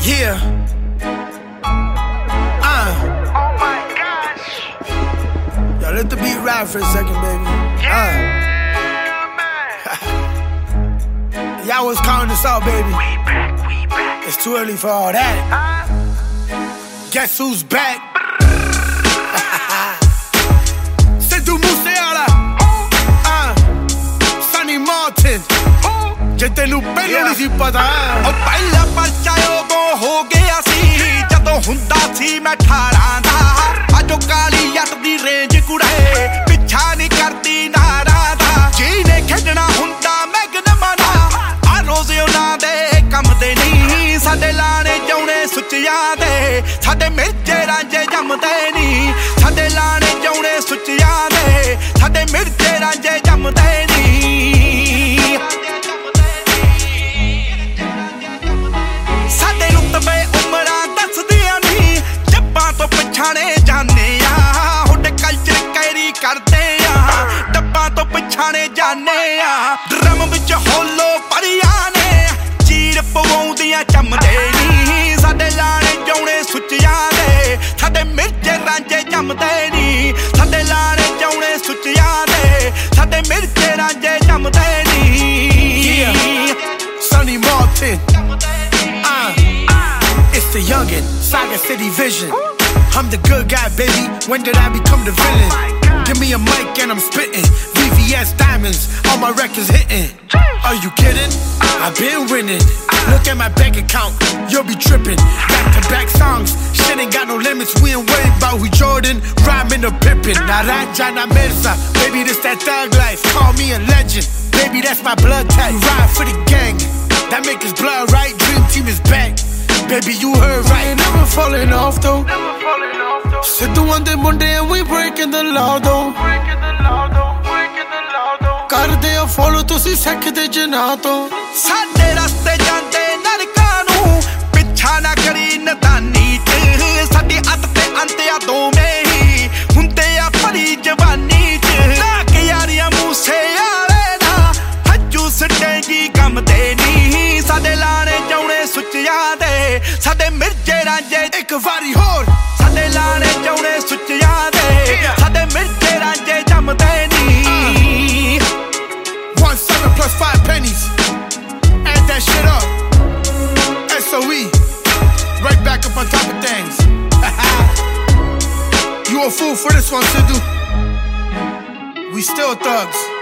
Yeah. Oh my gosh. Yo, let the beat ride for a second, baby. Man. Y'all was counting us out, baby. We back. It's too early for all that. Guess who's back? C'est du Musiala. Sonny Martin. ਜਿੱਤੇ ਨੂੰ ਪਹਿਲਾਂ ਨਹੀਂ ਸੀ ਪਤਾ ਉਹ ਪਹਿਲਾ ਪਰਚਾ ਉਹ ਹੋ ਗਿਆ ਸੀ ਜਦੋਂ ਹੁੰਦਾ ਸੀ ਮੈਂ 18 ਦਾ ਅੱਜ ਉਹ ਕਾਲੀ ਜੱਟ ਦੀ ਰੇਂਜ ਕੁੜੇ ਪਿੱਛਾ ਨਹੀਂ ਕਰਦੀ ਨਾਰਾ ਦਾ ਜਿਹਨੇ ਖੇਡਣਾ ਹੁੰਦਾ ਮੈਗਨਮਾਂ ਦਾ ਆ ਰੋਜ਼ ਉਹਨਾਂ ਦੇ ਕੰਮ ਦੇ ਨਹੀਂ ਸਾਡੇ ਲਾਣੇ ਜਾਉਣੇ ਸੁੱਚਿਆਂ ਦੇ ਸਾਡੇ ਮਿਰਚੇ ਰਾਂਝੇ ਜੰਮਦੇ ਨਹੀਂ ਸਾਡੇ ਲਾਣੇ ਜਾਉਣੇ ਸੁੱਚਿਆਂ ਦੇ ਸਾਡੇ ਮਿਰਚੇ ਰਾਂਝੇ ਜੰਮਦੇ ਨਹੀਂ ਪਛਾਣੇ ਜਾਣੇ ਆ ਹੁੱਡ ਕਲਚਰ ਕੈਰੀ ਕਰਦੇ ਆ ਡੱਬਾਂ ਤੋਂ ਪਛਾਣੇ ਜਾਣੇ ਆ ਡਰਮ ਵਿੱਚ ਹੋਲੋ ਪਰੀਆਂ ਨੇ ਚੀਰ ਪਵਾਉਂਦੀਆਂ ਚੰਮਦੇ ਨਹੀਂ ਸਾਡੇ ਲਾਣੇ ਜਾਉਣੇ ਸੁੱਚਿਆਂ ਦੇ ਸਾਡੇ ਮਿਰਚੇ ਰਾਂਝੇ ਜੰਮਦੇ ਨਹੀਂ ਸਾਡੇ ਲਾਣੇ ਜਾਉਣੇ ਸੁੱਚਿਆਂ ਦੇ ਸਾਡੇ ਮਿਰਚੇ ਰਾਂਝੇ ਜੰਮਦੇ ਨਹੀਂ Sonny Martin. It's the youngin', Saga City Vision. I'm the good guy, baby. When did I become the villain? Give me a mic and I'm spitting. VVS diamonds, all my records hitting. Are you kidding? I've been winning. Look at my bank account, you'll be tripping. Back-to-back songs, shit ain't got no limits. We ain't worried about who Jordan, rhyming or Pippin. Naranja na Mirza, baby this that thug life. Call me a legend, baby that's my blood type. We ride for the gang, that make us blood right. Dream team is back. Baby, you heard right. Ain't never falling off though. Sit doing the Monday and we breaking the law though. Karde a follow ਤੁਸੀਂ ਸਿੱਖਦੇ ਜਨਾਹ ਤੋਂ ਸਾਡੇ ਰਸਤੇ ਜਾਂਦੇ ਨਰਕਾਂ ਨੂੰ ਪਿੱਛਾ ਨਾ ਕਰੀ ਨਦਾਨੀ ਚ ਸਾਡੀ ਅੱਤ ਤੇ ਅੰਤਿਆ ਦੋਵੇਂ ਹੀ ਹੁੰਦੇ ਆ ਭਰੀ ਜਵਾਨੀ ਚ ਨਾ ਕਿ ਯਾਰੀਆਂ ਮੂਸੇ ਵਾਲੇ ਨਾ ਹੱਜੂ ਸਟੇਗੀ ਕੰਮ ਤੇ ਨਹੀਂ ਸਾਡੇ ਲਾਣੇ ਜਾਉਣੇ ਸੁੱਚਿਆਂ ਦੇ ਸਾਡੇ ਮਿਰਚੇ ਰਾਂਝੇ ਇੱਕ ਵਾਰੀ ਹੋਰ ਸਾਡੇ ਲਾਣੇ ਜਾਉਣੇ ਸੁੱਚਿਆਂ ਦੇ ਸਾਡੇ ਮਿਰਚੇ ਰਾਂਝੇ ਜੰਮਦੇ ਨਹੀਂ 1-7 plus 5 pennies. Add that shit up. SOE. Right back up on top of things. You a fool for this one, Sidhu. We still thugs.